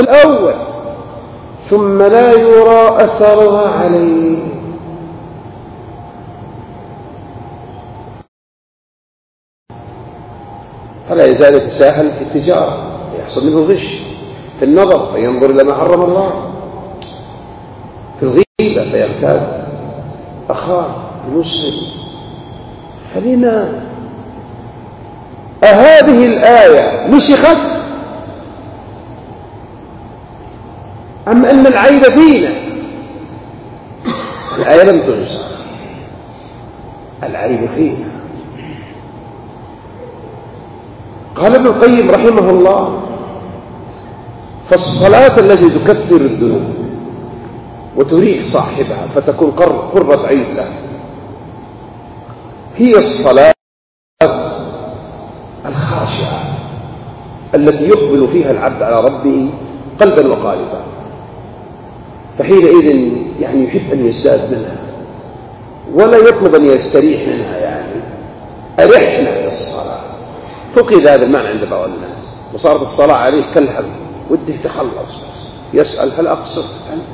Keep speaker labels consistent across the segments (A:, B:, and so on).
A: الأول ثم لا يرى أثرها عليه. فلا يزال يتساهل في التجارة، يحصل منه غش في النظر فينظر إلى ما حرم الله، في الغيبة فيغتاب أخاه المسلم. فلما هذه الآية نسخت أم أن العيب فينا؟ الآية لم تنسخ، العيب فينا. قال ابن القيم رحمه الله: فالصلاة التي تكثر الذنوب وتريح صاحبها فتكون قرة عين له هي الصلاة الخاشعة التي يقبل فيها العبد على ربه قلبا وقالبا، فحينئذ يعني يحب أن يزداد منها ولا يطلب أن يستريح منها، يعني أرحنا بالصلاة. فقد هذا المعنى عند بعض الناس وصارت الصلاة عليه كالهم، وده يتخلص يسأل هل أقصر؟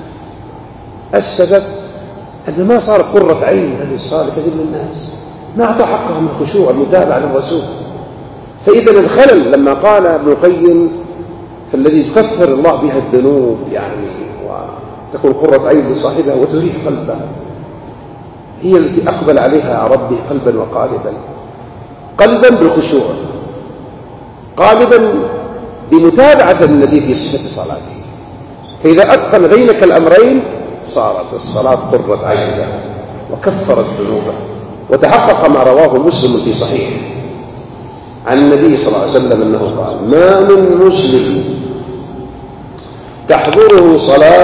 A: السبب أن ما صار قرة عين هذه الصلاة كثير من الناس، ما أعطى حقها من الخشوع المتابعة للرسول. فإذا الخلل لما قال ابن القيم فالذي تكفر الله بها الذنوب يعني وتكون قرة عين لصاحبها وتريح قلبه، هي التي أقبل عليها ربه قلبا وقالبا، قلبا بالخشوع، قالبا بمتابعة النبي في صفة صلاته. فإذا أدخل بينك الأمرين صارت الصلاة قرة عين وكفرت ذنوبه. وتحقق ما رواه مسلم في صحيح عن النبي صلى الله عليه وسلم أنه قال: ما من مسلم تحضره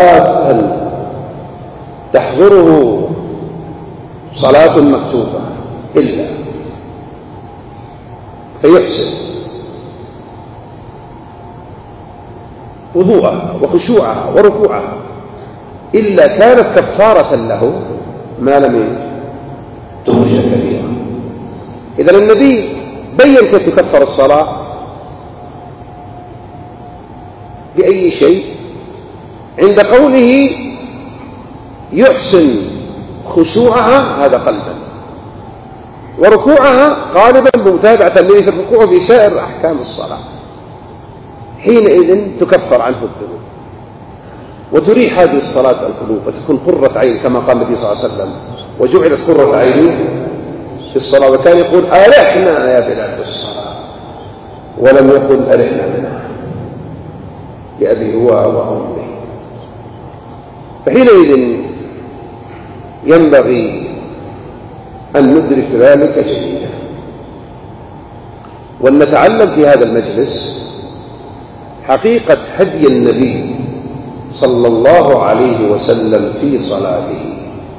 A: صلاة مكتوبة إلا فيحسن وضوءها وخشوعها وركوعها إلا كانت كفارة له ما لم تغش كبيرا. إذن النبي بين كيف تكفر الصلاة بأي شيء عند قوله يحسن خشوعها، هذا قلبا، وركوعها غالبا بمتابعة النبي في الركوع في سائر أحكام الصلاة، حينئذ تكفر عنه الذنوب وتريح هذه الصلاة القلوب وتكون قرة عين كما قال النبي صلى الله عليه وسلم: وجعلت قرة عيني في الصلاة. وكان يقول: أرحنا يا بلال بالصلاة، ولم يقل أرحنا منها لأبي هو وأمي. فحينئذ ينبغي أن ندرك ذلك جيدا، وأن نتعلم في هذا المجلس حقيقة هدي النبي صلى الله عليه وسلم في صلاته.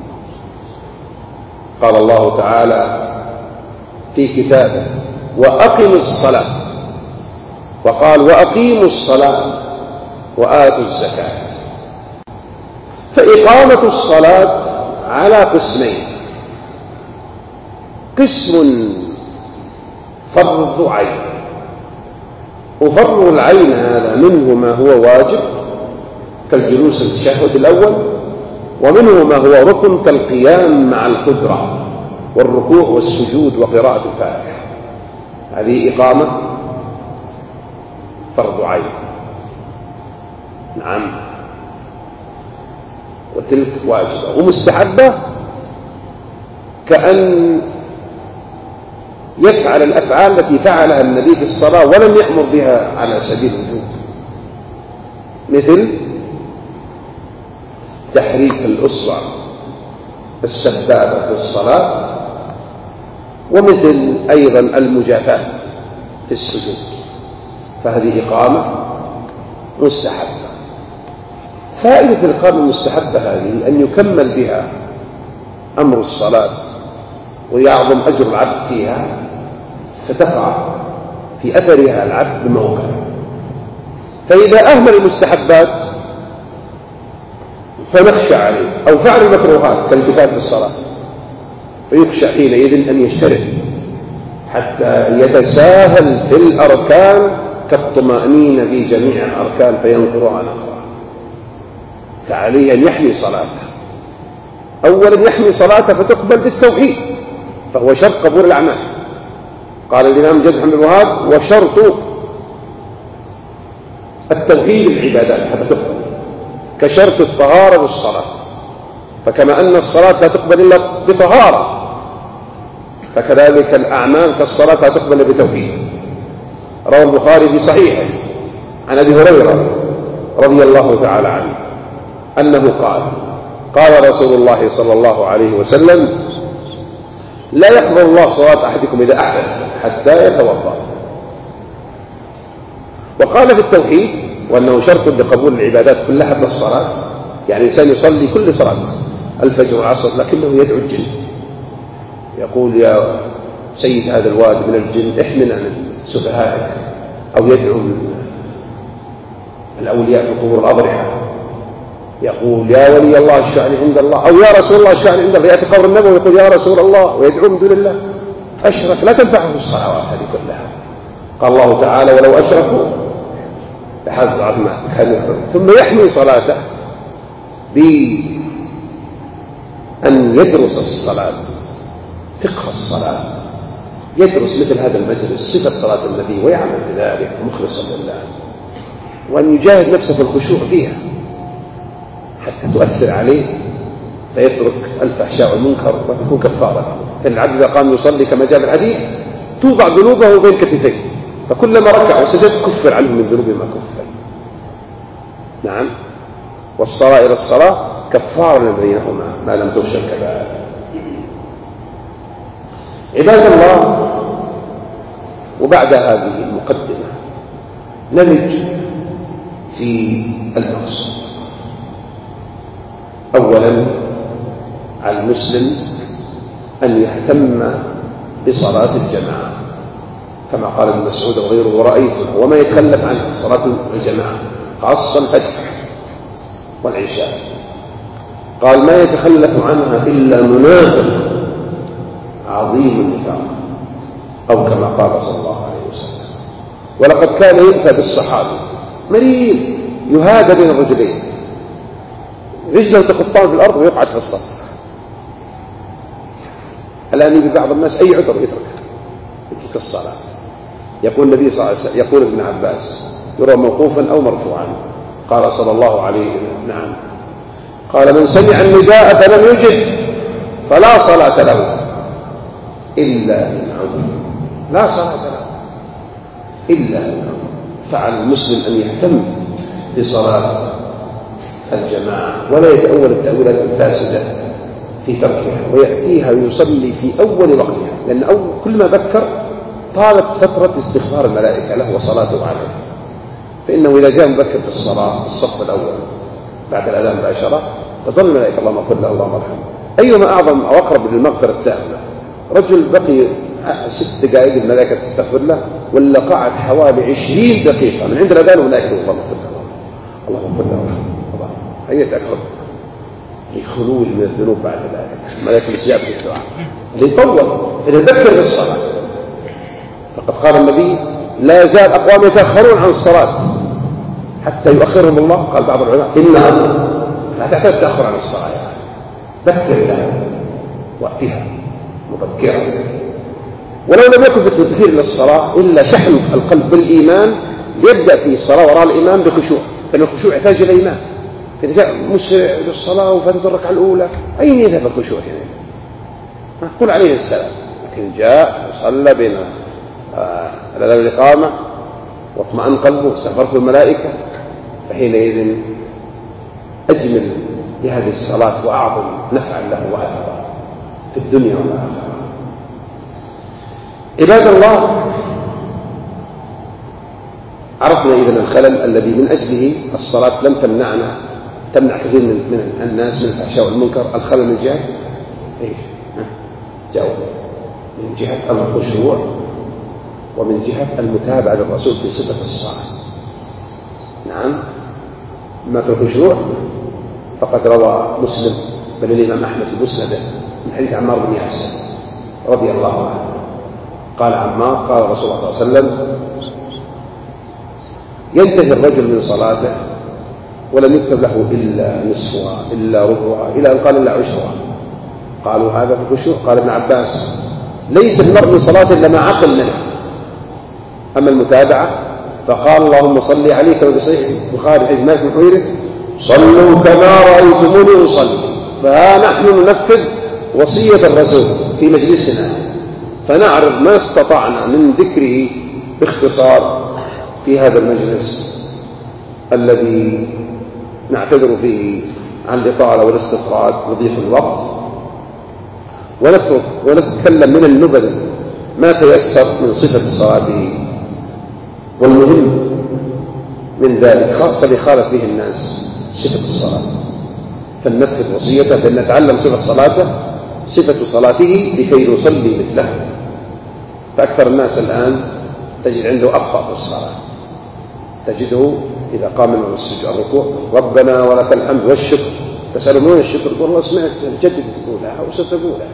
A: قال الله تعالى في كتابه: وأقم الصلاة، وقال: وأقيموا الصلاة وآتوا الزكاة. فإقامة الصلاة على قسمين: قسم فرض عين، وفرض العين هذا منه ما هو واجب كالجلوس التشهد الأول، ومنه ما هو ركن كالقيام مع القدرة والركوع والسجود وقراءة الفاتحة. هذه إقامة فرض عين، نعم، وتلك واجبة ومستحبة، كأن يفعل الأفعال التي فعلها النبي في الصلاة ولم يأمر بها على سبيل الوجوب، مثل تحريك الأصبع السبابة في الصلاة، ومثل أيضا المجافاة في السجود. فهذه إقامة مستحبة. فائدة الإقامة المستحبة هذه أن يكمل بها أمر الصلاة ويعظم أجر العبد فيها، فتقع في أثرها العبد بموقع. فإذا أهمل المستحبات فنخشى عليه، أو فعل المكروهات كالالتفات في الصلاة، فيخشى حينئذ أن يشترك حتى يتساهل في الأركان كالطمأنينة في جميع الأركان فينقرها نقرا. فعليه أن يحمي صلاته. أولا يحمي صلاته فتقبل بالتوحيد، فهو شرط قبول الأعمال. قال الإمام جد محمد الوهاب: وشرط التوحيد العبادات حتى تقبل، كشرط الطهارة والصلاة. فكما أن الصلاة لا تقبل إلا بطهارة، فكذلك الأعمال كالصلاة لا تقبل إلا بتوحيد. روى البخاري في صحيحه عن أبي هريرة رضي الله تعالى عنه أنه قال: قال رسول الله صلى الله عليه وسلم: لا يقبل الله صلاة أحدكم إذا أحدث حتى يتوضأ. وقال في التوحيد وأنه شرط لقبول العبادات كلها حتى الصلاة، يعني الإنسان يصلي كل صلاة الفجر والعصر لكنه يدعو الجن، يقول: يا سيد هذا الوادي من الجن احمنا عن سفهائك، أو يدعو الأولياء في قبور الأضرحة، يقول: يا ولي الله اشفعني عند الله، أو يا رسول الله اشفعني عند الله. يأتي قبر النبي ويقول: يا رسول الله، ويدعو من دون الله. أشرك، لا تنفعه الصلوات هذه كلها. قال الله تعالى: ولو أشركوا لحبط عنهم ما كانوا يعملون. ثم يحمي صلاته بأن يدرس الصلاة، فقه الصلاة، يدرس مثل هذا المجلس صفة صلاة النبي ويعمل بذلك مخلصا لله، وأن يجاهد نفسه في الخشوع فيها حتى تؤثر عليه فيترك الفحشاء والمنكر وتكون كفارة. العبد إذا قام يصلي كما جاء في الحديث توضع ذنوبه بين كتفيه، فكلما ركع وسجد كفر عنه من ذنوب ما كفر. نعم. والصلاة إلى الصلاة كفار بينهما ما لم تغش الكبائر. عباد الله، وبعد هذه المقدمة نلج في المقصود. أولا على المسلم أن يهتم بصلاة الجماعة كما قال ابن مسعود وغيره: ورأيته وما يتخلف عنه صلاة الجماعة خاصة الفجر والعشاء. قال: ما يتخلف عنها إلا منافق عظيم النفاق، أو كما قال صلى الله عليه وسلم. ولقد كان يؤتى بالصحابي مريض يهادى بين الرجلين، رجله تخطان في الأرض ويقعد في الصف. الآن يجي بعض الناس أي عذر يترك الصلاة. يقول النبي صلى الله عليه وسلم، يقول ابن عباس، يروى موقوفا أو مرفوعا، قال صلى الله عليه وسلم: نعم، قال: من سمع النداء فلم يجب فلا صلاة له إلا من عذر. لا صلاة له إلا من عذر. فعلى المسلم أن يهتم بصلاة الجماعة ولا يتأول التأويلات الفاسدة في تركها، ويأتيها ويصلي في أول وقتها، لأن كل ما ذكر طالت فترة استغفار الملائكة له وصلاته عليه. فإنه إذا جاء مبكر في الصلاة في الصف الأول بعد الأذان مباشرة تظل الملائكة: اللهم اغفر له اللهم ارحمه. أيما أعظم أو أقرب للمغفرة التامة. رجل بقي 6 دقائق الملائكة تستغفر له، ولا قعد حوالي 20 دقيقة من عند الأذان والملائكة: اللهم اغفر له اللهم اغفر له ورحمه. هي تأكد لخلوه من الذنوب بعد ذلك. الملائكة الاستجابة في الدعاء اللي يطول إذا ذكر بالصلاة. فقد قال النبي: لا يزال أقوام يتأخرون عن الصلاة حتى يؤخرهم الله. قال بعض العلماء: إنها لا تحتاج تأخر عن الصلاة، يعني ذكر لها وقتها مبكرا. ولو لم يكن في التذكير للصلاة إلا شحن القلب بالإيمان، يبدأ في الصلاة وراء الإمام بخشوع، لأن الخشوع يحتاج إلى إيمان. إذا جاء مسرع للصلاة وفاتت الركعة الأولى أين يذهب الخشوع هنا؟ قل عليه السلام. لكن جاء وصلى بين الأذان والإقامة واطمأن قلبه واستغفرته الملائكة، فحينئذ أجمل لهذه الصلاة وأعظم نفعا له وأثرا في الدنيا والآخرة. عباد الله، عرفنا إذن الخلل الذي من أجله الصلاة لم تمنع كثير من الناس من الفحشاء والمنكر. الخلل من جهة جاوب، من جهة الخشوع ومن جهة المتابعة للرسول في صفة الصلاة. نعم. ما في الخشوع فقد روى مسلم بل الإمام أحمد في مسنده من حديث عمار بن ياسر رضي الله عنه قال عمار: قال رسول الله صلى الله عليه وسلم: ينتهي الرجل من صلاته ولم يكتب له إلا نصفها إلا ربعها إلى أن قال إلا عشرها. قالوا هذا في الخشوع. قال ابن عباس ليس المرء من صلاة إلا ما عقل منه. أما المتابعة فقال اللهم صل عليك وبصحيح البخاري حديث مالك بن حويرث صلوا كما رأيتموني أصلي. فها نحن ننفذ وصية الرسول في مجلسنا فنعرض ما استطعنا من ذكره باختصار في هذا المجلس الذي نعتذر فيه عن الإطالة والاستطراد وضيق الوقت، ونتكلم من النبذ ما تيسر من صفة صلاته. والمهم من ذلك خاصة لخالف به الناس صفة الصلاة، فلننفذ وصيته فلنتعلم صفة صلاته لكي نصلي مثله. فأكثر الناس الآن تجد عنده أخطاء في الصلاة، تجده إذا قام من الركوع ربنا ولك الحمد والشكر تسألون الشكر يقول الله سمعت جدد تقولها أو ستقولها.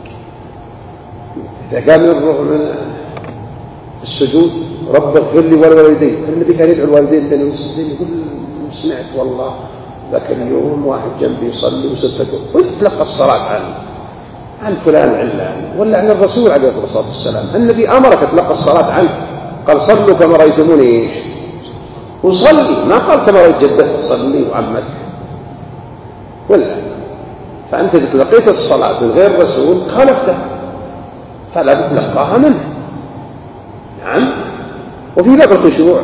A: إذا قام من السجود رب اغفر لي ولوالدي، النبي كان يدعو الوالدين بين المسجدين يقول سمعت والله ذاك اليوم واحد جنبي يصلي وستقول ويتلقى الصلاة عن فلان علان ولا عن الرسول عليه الصلاة والسلام. النبي أمرك تلقى الصلاة عنه، قال صلوا كما رأيتموني إيش وصلي، ما قال كما رأيت جدك تصلي وعمتك ولا. فأنت إذا تلقيت الصلاة من غير الرسول خالفته فلا تتلقاها منه. نعم. وفي باب الخشوع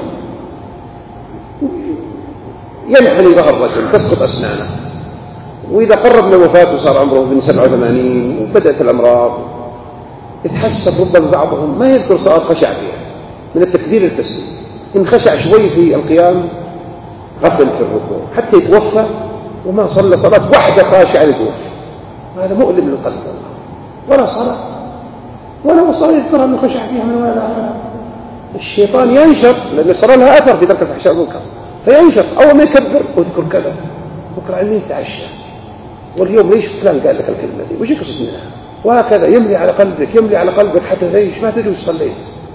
A: ينحني ظهر الرجل تسقط أسنانه، وإذا قرب من الوفاة وصار عمره من 87 وبدأت الأمراض يتحسب ربما بعضهم ما يذكر صلاة خشع فيها من التكبير التسليم، إن خشع شوي في القيام غفل في الركوع حتى يتوفى وما صلى صلاة واحدة خاشعة يتوفى. هذا مؤلم للقلب ولا صلاة ولا صلاة يذكر أنه خشع فيها من ولا. الشيطان ينشط لأن صار لها أثر في ترك الفحشاء والمنكر فينشط أول ما يكبر واذكر كذا بكرة علمين تعشى واليوم ليش فلان قال لك الكلمة دي وش يقصد منها وهكذا يملي على قلبك حتى تعيش ما تدري وش صليت.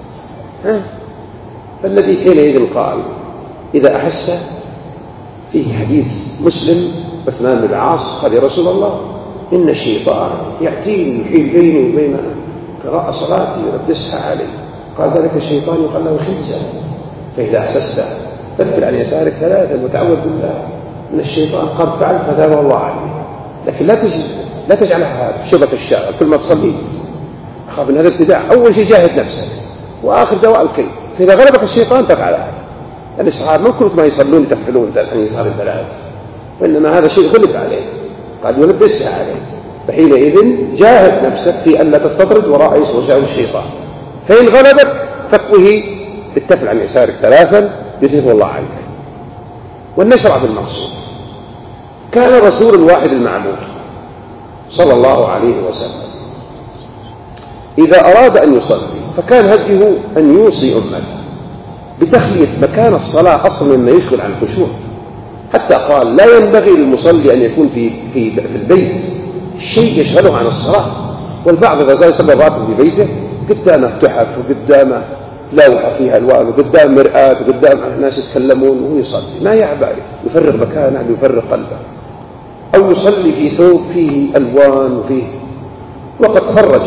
A: فالذي حينئذ قال إذا أحس فيه حديث مسلم عثمان بن العاص قال يا رسول الله إن الشيطان يأتيني يحيل بيني وبين قراءة صلاتي ويلبسها علي. قال ذلك الشيطان يقال له خنزا فإذا أحسست فادفل عن يسارك ثلاثا وتعوذ بالله من الشيطان قد فعل فتاب الله عليه. لكن لا تجعلها شبك الشارع كل ما تصلي أخاف من هذا الابتداع. أول شيء جاهد نفسك وآخر دواء الكي، فإذا غلبك الشيطان تفعل هذا. يعني الصحابة ما كلهم ما يصلون يتفلون عن يسار الثلاث، وإنما هذا شيء غلب عليه قال يلبسها عليه. فحينئذ جاهد نفسك في أن لا تستطرد وراء وجه الشيطان، فإن غلبك فقه بالتفل عن يسارك ثلاثا يتوب الله عنك. ونشرع بالمقصود. كان رسول الواحد المعبود صلى الله عليه وسلم إذا أراد أن يصلي فكان هديه أن يوصي أمته بتخلية مكان الصلاة أصلا مما يشغل عن الخشوع، حتى قال لا ينبغي للمصلي أن يكون في البيت شيء يشغله عن الصلاة. والبعض إذا زال يصلي الراتب في بيته قدامه تحف وقدامه لوحة فيها ألوان وقدام مرآة وقدام ناس يتكلمون وهو يصلي ما يعبأ يفرغ مكانه ويفرغ قلبه، أو يصلي في ثوب فيه ألوان وفيه. وقد خرج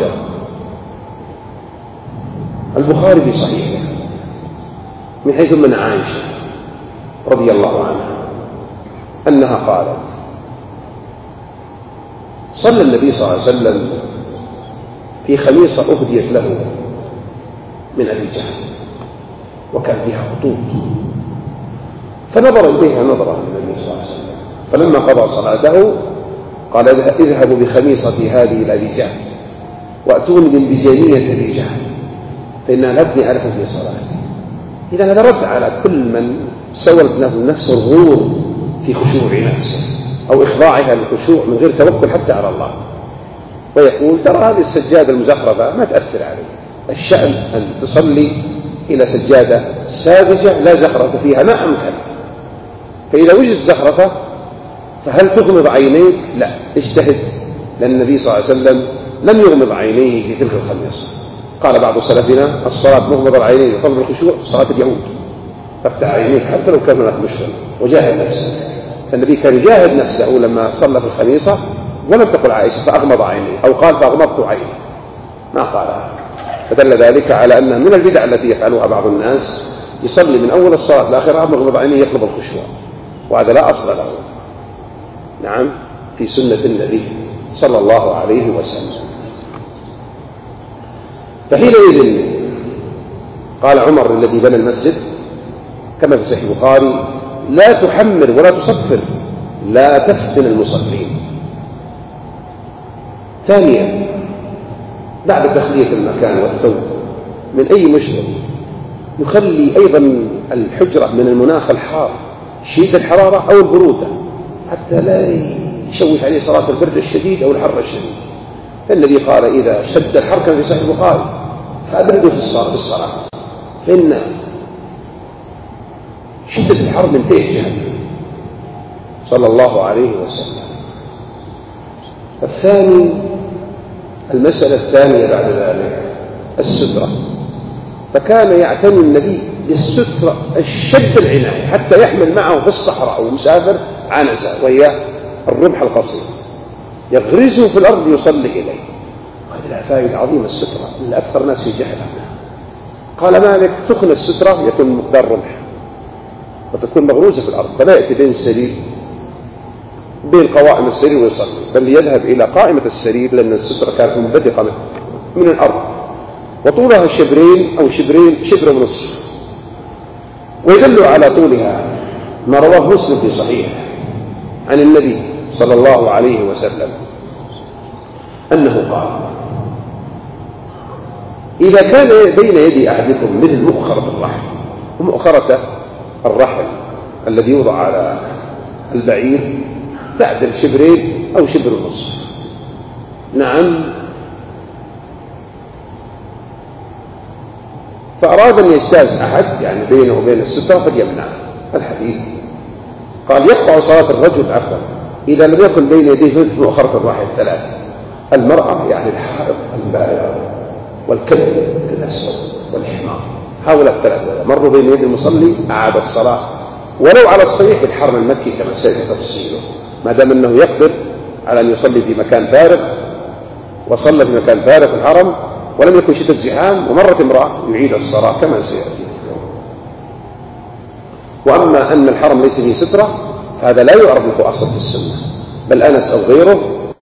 A: البخاري في صحيحه من حيث من عائشة رضي الله عنها أنها قالت صلى النبي صلى الله عليه وسلم في خميصة أهديت له من أبي جهل وكان فيها خطوط، فنظر إليها نظرة النبي صلى الله عليه وسلم، فلما قضى صلاته قال اذهبوا بخميصتي هذه إلى أبي جهل وأتوني بجنية أبي جهل فإنها لابني أعرف في صلاتي. إذا هذا رد على كل من سولت له نفس الغرور في خشوع نفسه أو إخضاعها للخشوع من غير توكل حتى على الله، ويقول ترى هذه السجادة المزخرفة ما تأثر عليه، الشأن أن تصلي إلى سجادة ساذجة لا زخرفة فيها ما أمكن. فإذا وجدت زخرفة فهل تغمض عينيك؟ لا، اجتهد، لأن النبي صلى الله عليه وسلم لم يغمض عينيه في تلك الخميصة. قال بعض سلفنا الصلاة مغمض العينين وطلب الخشوع صلاة اليهود، فافتح عينيك حتى لو كان هناك مشكلة وجاهد نفسك. النبي كان يجاهد نفسه لما صلى في الخميصة، ولم تقل عائشة فأغمض عيني أو قال فأغمضت عيني، ما قالها. فدل ذلك على أنها من البدع التي يفعلها بعض الناس، يصلي من أول الصلاة لآخرها مغمض عينيه يطلب الخشوع، وهذا لا أصل له. نعم، في سنة النبي صلى الله عليه وسلم. فحينئذ قال عمر الذي بنى المسجد كما في صحيح البخاري: لا تحمر ولا تصفر، لا تفتن المصلين. ثانيا، بعد تخلية المكان والثوب من أي مشكل، يخلي أيضا الحجرة من المناخ الحار شديد الحرارة أو البرودة، حتى لا يشوش عليه صلاة البرد الشديد أو الحر الشديد. النبي قال: إذا شد الحر كما في صحيح البخاري فأبردوا في الصلاة، فإن شدة الحر من فيه جهنم، صلى الله عليه وسلم. الثاني، المسألة الثانية بعد ذلك السترة، فكان يعتني النبي بالسترة الشد العناية، حتى يحمل معه في الصحراء ومسافر عنزة وهي الرمح القصير، يغرزه في الأرض يصلي إليه. هذه لها فائدة عظيمة السترة اللي أكثر ناس يجهل عنها. قال مالك: ثخن السترة يكون مقدار رمح وتكون مغروزة في الأرض، فلا يأتي بين السرير بين قوائم السرير ويصلي، بل يذهب إلى قائمة السرير، لأن السترة كانت منبثقة من الأرض وطولها شبرين أو شبر ونصف. ويدل على طولها ما رواه مسلم في صحيحه عن النبي صلى الله عليه وسلم أنه قال: إذا كان بين يدي أحدكم مثل مؤخرة الرحل، ومؤخرة الرحل الذي يوضع على البعير تعدل شبرين أو شبر ونصف. نعم. فأراد أن يجتاز أحد يعني بينه وبين السترة فليمنعه. الحديث قال: يقطع صلاة الرجل عفوا إذا لم يكن بين يديه مثل مؤخرة الرحل ثلاثة: المرأة يعني الحائض البالغة، والكلب الأسود، والحمار. هؤلاء الثلاثة مروا بين يدي المصلي أعاد الصلاة، ولو على الصحيح الحرم المكي كما سيأتي تفصيله، ما دام أنه يقدر على أن يصلي في مكان فارغ، وصلى في مكان فارغ في الحرم ولم يكن شدة زحام ومرت امرأة يعيد الصلاة كما سيأتي. وأما أن الحرم ليس فيه سترة هذا لا يعرف له أصل في السنة، بل أنس أو غيره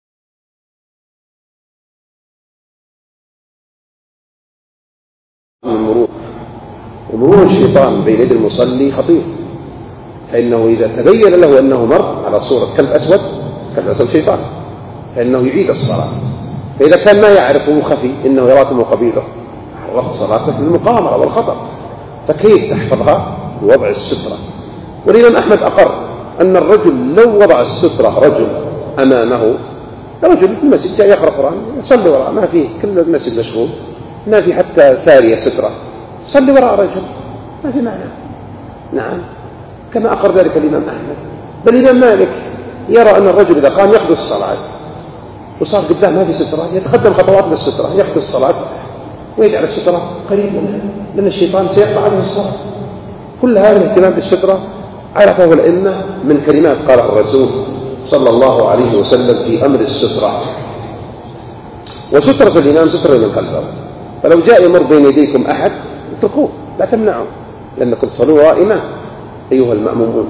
A: ومرور الشيطان بين يدي المصلي خطير، فإنه إذا تبين له أنه مر على صورة كلب أسود شيطان فإنه يعيد الصلاة. فإذا كان ما يعرفه خفي إنه يراكم قبيله حرفت صلاته بالمقامرة والخطر، فكيف تحفظها بوضع السترة؟ والإمام أحمد أقر أن الرجل لو وضع السترة رجل أمامه، رجل في المسجد جاء يقرأ قرآن يصلي وراء، ما فيه كل المسجد مشغول، ما في حتى سارية سترة، صلي وراء رجل ما في معنى. نعم، كما أقر ذلك الإمام أحمد. بل الإمام مالك يرى أن الرجل إذا قام يقضي الصلاة وصار قدام ما في سترة يتقدم خطوات للسترة، يقضي الصلاة ويجعل السترة قريب منه، لأن الشيطان سيقطع عنه الصلاة. كل هذا الاهتمام بالسترة عرفه الأئمة من كلمات قالها الرسول صلى الله عليه وسلم في أمر السترة. وسترة الإمام سترة من خلفه، فلو جاء يمر بين يديكم أحد اتركوه لا تمنعوا، لأنكم تصلوا وراء إمام أيها المأمومون.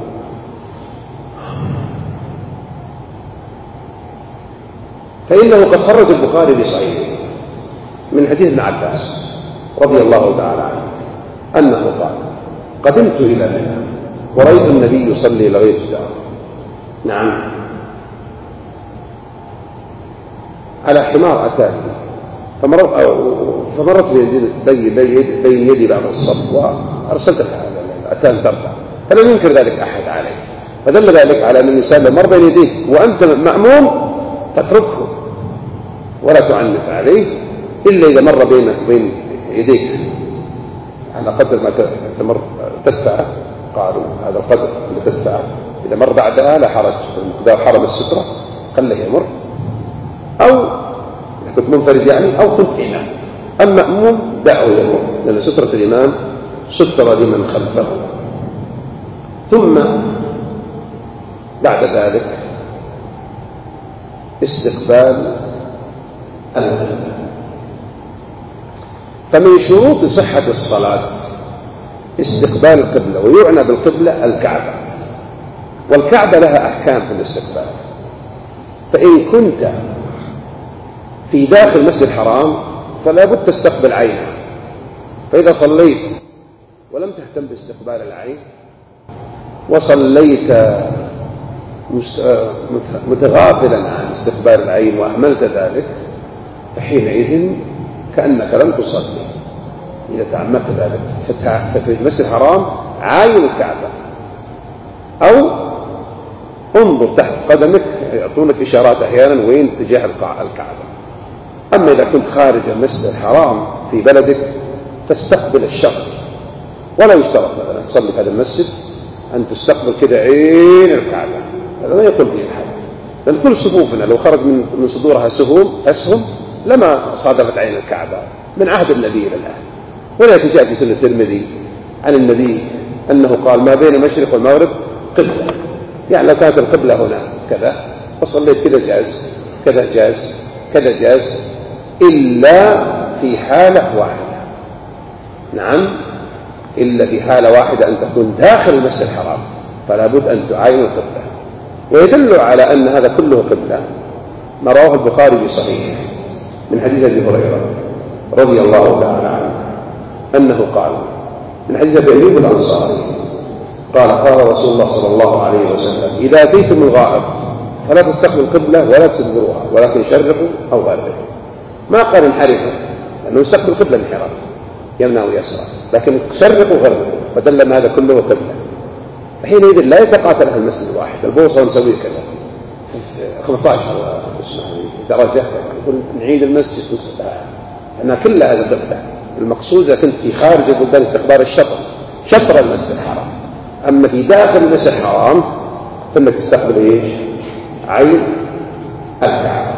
A: فإنه قد خرج البخاري بصحيحه من حديث ابن عباس رضي الله تعالى عنه أنه قال: قدمت إلى منى ورأيت النبي يصلي لغير الدار. نعم، على حمار أتاني فمرت بين يدي بعض الصف وأرسلت أتان ترفع، فلم ينكر ذلك أحد عليه. فدل ذلك على أن الإنسان لو مر بين يديك وأنت مأموم تتركه ولا تعنف عليه، إلا إذا مر بينك وبين يديك على قدر ما تدفع، قالوا هذا القدر اللي تدفع، إذا مر بعدها لا حرج، إذا حرم السترة خله يمر، أو كنت منفرد يعني أو كنت إمام. أما مأموم دعه يمر، لأن سترة الإمام سترة لمن خلفه. ثم بعد ذلك استقبال القبلة. فمن شروط صحة الصلاة استقبال القبلة، ويعنى بالقبلة الكعبة، والكعبة لها أحكام في الاستقبال. فإن كنت في داخل المسجد الحرام فلا بد تستقبل عينها، فإذا صليت ولم تهتم باستقبال العين وصليت متغافلا عن استقبال العين وأهملت ذلك فحينئذ كأنك لم تصلي إذا تعمدت ذلك. ففي المسجد الحرام عاين الكعبة أو انظر تحت قدمك، يعطونك إشارات أحيانا وين اتجاه الكعبة. أما إذا كنت خارج المسجد الحرام في بلدك تستقبل الشرق، ولا يشترط مثلا تصلي في هذا المسجد أن تستقبل كده عين الكعبة، هذا ما يقول به أحد، لأن كل صفوفنا لو خرج من صدورها أسهم لما صادفت عين الكعبة من عهد النبي إلى الآن. ولكن جاء في سنة الترمذي عن النبي أنه قال ما بين المشرق والمغرب قبلة، يعني لو كانت القبلة هنا كذا فصليت كذا جاز، كذا جاز، كذا جاز، إلا في حالة واحدة. نعم، إلا في حالة واحدة أن تكون داخل المسجد الحرام فلا بد أن تعاين القبلة. ويدل على أن هذا كله قبلة ما رواه البخاري في صحيحه من حديث أبي هريرة رضي الله تعالى عنه أنه قال من حديث أبي أيوب الأنصاري قال قال رسول الله صلى الله عليه وسلم إذا أتيتم الغائط فلا تستقبلوا القبلة ولا تستدبروها ولكن شرقوا أو غربوا. ما قال انحرفوا لأنه يستقبل القبلة انحراف يمنع ويسرى، لكن شرقوا وغربوا، فدل أن هذا كله قبلة. حينئذ لا يتقاتل أهل المسجد الواحد. البوصة ونسوي كذا 15 درجة يقول نعيد المسجد أنا كل هذا قبلة. المقصود إذا كنت في خارج البلدان استقبال شطر المسجد الحرام. أما في داخل المسجد الحرام فإنك تستقبل إيش؟ عين الكعبة.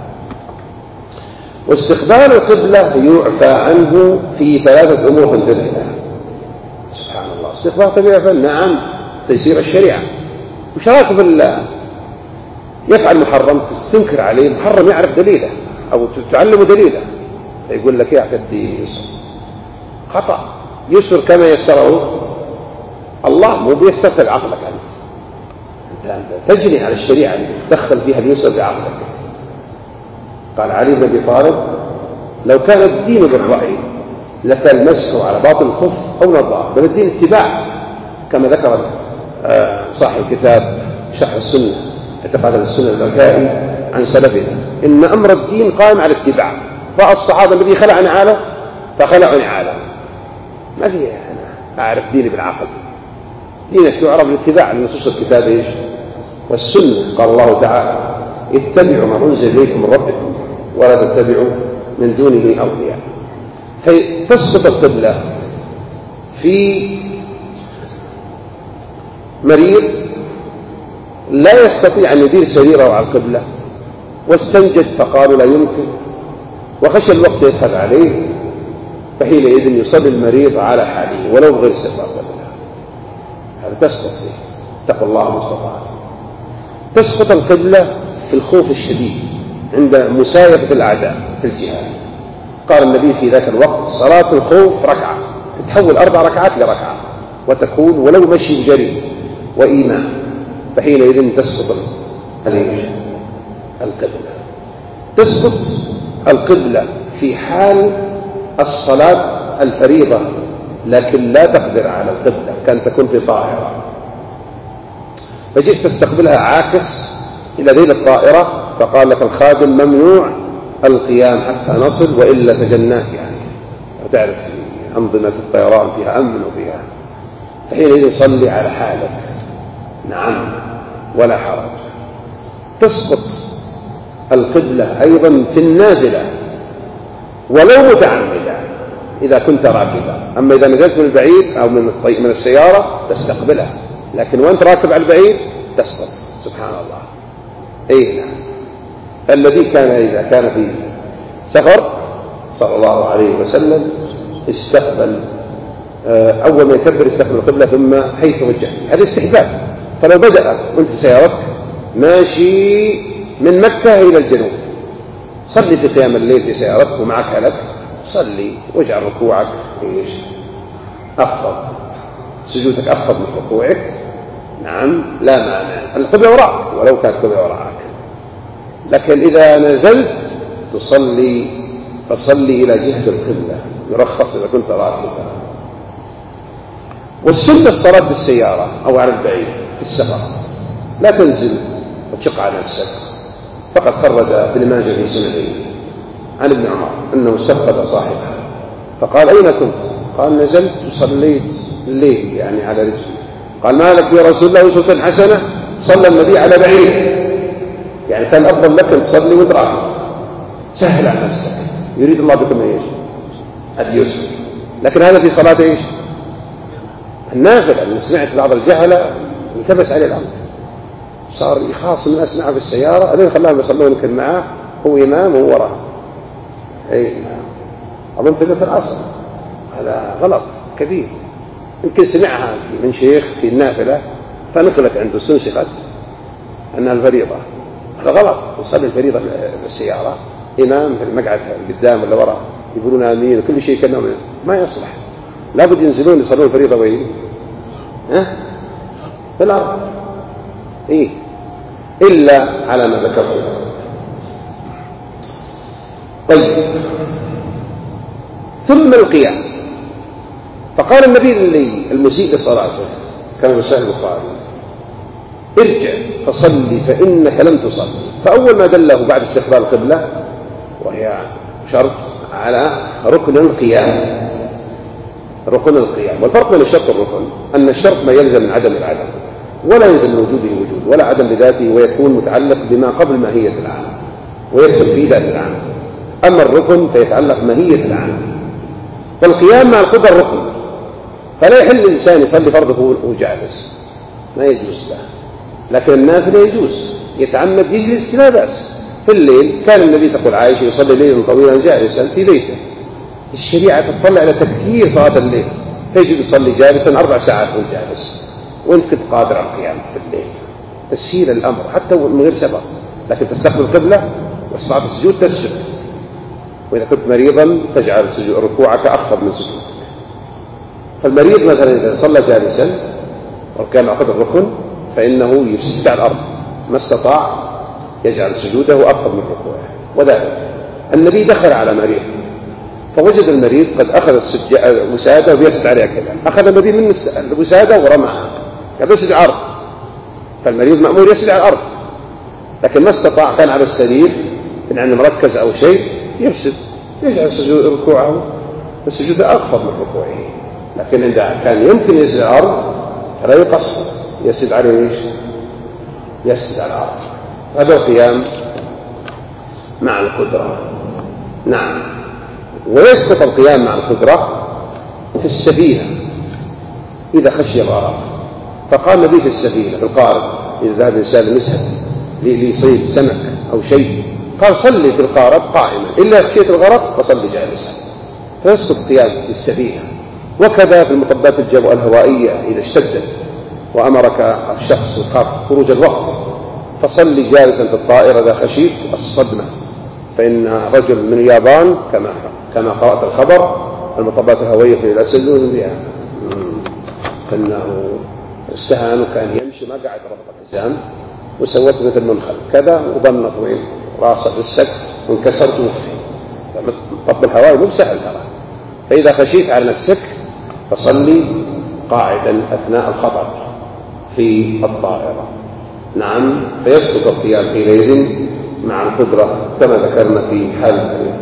A: واستقبال القبلة يعفى عنه في 3 أمور في الدنيا. سبحان الله، استقبال القبلة نعم تيسير الشريعة. وش رايك بالله يفعل محرم تنكر عليه محرم يعرف دليله أو تعلم دليله، يقول لك يا الدين يسر خطأ، يسر كما يسره الله، مو بيستثل عقلك أنت تجري على الشريعة تدخل فيها اليسر بعقلك. قال علي بن أبي طالب لو كان الدين بالرأي لكان المسح على باطن الخف أو نظار، بل الدين اتباع كما ذكر صاحب كتاب شرح السنة اعتقاد السنة البكائي عن سلفنا إن أمر الدين قائم على الاتباع. فالصحابة الذي خلع نعاله فخلعوا نعاله، ما في أنا أعرف ديني بالعقل، دينك يعرف بالاتباع لنصوص الكتاب إيش والسنة. قال الله تعالى اتبعوا ما أنزل إليكم من ربكم ولا تتبعوا من دونه أولياء. فتسقط القبلة في مريض لا يستطيع أن يدير سريره على القبلة واستنجد فقالوا لا يمكن وخشى الوقت يدخل عليه، فحينئذ يصلي المريض على حاله ولو بغير استقبال القبلة. هذا تسقط فيه، اتقوا الله ما استطعتم. تسقط القبلة في الخوف الشديد عند مسايرة الأعداء في الجهاد. قال النبي في ذاك الوقت صلاة الخوف ركعة تتحول 4 ركعات لركعة وتكون ولو مشي جري وإيمان، فحينئذ تسقط القبلة. تسقط القبلة في حال الصلاة الفريضة لكن لا تقدر على القبلة، كان تكون في طائرة فجئت تستقبلها عاكس إلى ذيل الطائرة، فقال لك الخادم ممنوع القيام حتى نصل وإلا سجناك. يعني وتعرف أنظمة الطيران فيها أمن وفيها، فحينئذ صلي على حالك نعم ولا حرج. تسقط القبلة أيضا في النازلة ولو متعمدا إذا كنت راكبا. أما إذا نزلت من البعيد أو من السيارة تستقبلها، لكن وأنت راكب على البعيد تسقط. سبحان الله. أي نعم. الذي كان إذا كان في سفر صلى الله عليه وسلم استقبل أول ما يكبر يستقبل القبلة ثم حيث وجه. هذا استحباب. فلو بدأ وانت سيارتك ماشي من مكة إلى الجنوب، صلي في قيام الليل في سيارتك ومعك هلك، صلي واجعل ركوعك أفضل، سجودك أفضل من ركوعك. نعم لا مانع، القبلة وراءك ولو كانت القبلة وراءك. لكن إذا نزلت تصلي فصلي إلى جهة القبلة، يرخص إذا كنت راكبا. والسنة الصلاة بالسيارة أو على البعيد في السفر، لا تنزل وتشق على نفسك. فقد خرج ابن ماجه في سننه عن ابن عمر أنه استفقد صاحبه فقال أين كنت؟ قال نزلت وصليت الليل يعني على رجلي. قال ما لك يا رسول الله أسوة حسنة؟ صلى النبي على بعيد، يعني كان أفضل لك أن تصلي وتراكب، سهل على نفسك. يريد الله بكم ايش؟ اليسر. لكن هذا في صلاة ايش؟ النافلة. اللي سمعت بعض الجهلة التبس عليه الأمر، صار يخاصم الناس معه في السيارة، ألين خلاهم يصلون يمكن معه، هو إمام وهو وراه. أي أظن في الأصل هذا غلط كبير. يمكن سمعها من شيخ في النافلة فنقلت عنده استنسخت أنها الفريضة. هذا غلط. يصلي الفريضة بالسيارة إمام في المقعد قدام ولا وراء يقولون آمين وكل شيء كأنه ما يصلح. لابد ينزلون يصلون الفريضة وين؟ في الأرض. إيه إلا على ما ذكرنا. طيب ثم القيام. فقال النبي المسيء لصلاته كما في صحيح البخاري ارجع فصلي فإنك لم تصلي. فأول ما دله بعد استقبال القبلة وهي شرط على ركن القيام. ركن القيام. والفرق بين الشرط والركن أن الشرط ما يلزم من عدم العدم، ولا يلزم من وجوده وجود ولا عدم لذاته، ويكون متعلق بما قبل ماهية العام ويدخل في ذات العام. أما الركن فيتعلق ماهية العام. فالقيام مع القدر ركن، فلا يحل الإنسان يصلي فرضه وهو جالس، ما يجوز له. لكن النافلة يجوز، يتعمد يجلس لا بأس. في الليل كان النبي تقول عائشة يصلي ليلا طويلا جالسا في بيته. الشريعة تطلع على تكثير صلاة الليل، فيجب يصلي جالسا 4 ساعات وهو جالس، وانت كنت قادر على القيام في الليل. تسهيل الأمر حتى من غير سبب. لكن تستقبل القبلة والصلاة السجود تسجد. وإذا كنت مريضا تجعل ركوعك أخفض من سجودك. فالمريض مثلا إذا صلى جالسا وكان أخذ الركن فإنه يسجد على الأرض، ما استطاع يجعل سجوده أفضل من ركوعه. وذلك النبي دخل على مريض فوجد المريض قد أخذ الوسادة ويسجد عليها كذا، أخذ النبي من الوسادة ورماها قال يسجد على الأرض. فالمريض مأمور يسجد على الأرض، لكن ما استطاع كان على السرير إن عنده مركز أو شيء يسجد، يجعل سجود ركوعه والسجود أخفض من ركوعه. لكن إذا كان يمكن يسجد على الأرض فلا يقصر، يسجد عليه ايش؟ يسجد على الأرض. هذا القيام مع القدرة. نعم. ويسقط القيام مع القدرة في السفينة إذا خشي الغرق. فقال النبي في السفينة في القارب إذا ذهب الإنسان لمسهل ليصيد سمك أو شيء قال صلي في القارب قائما، إلا خشيت الغرق فصلي جالسا. فيسقط القيام في السفينة. وكذا في المطبات الهوائية إذا اشتدت وأمرك الشخص وخاف خروج الوقت فصلي جالسا في الطائرة إذا خشيت الصدمة. فإن رجل من اليابان كما قرأت الخبر المطبات الهوائية في الأسلون بها أنه استهان وكان يمشي ما قاعد ربط حزام وسوت مثل منخل كذا وضمت وين راسه في السقف وانكسر توفي. طب الهوائي مو سهل ترى. فإذا خشيت على نفسك فصلي قاعدا أثناء الخطر في الطائرة. نعم. فيسقط القيام حينئذ مع القدرة كما ذكرنا في حال المريض.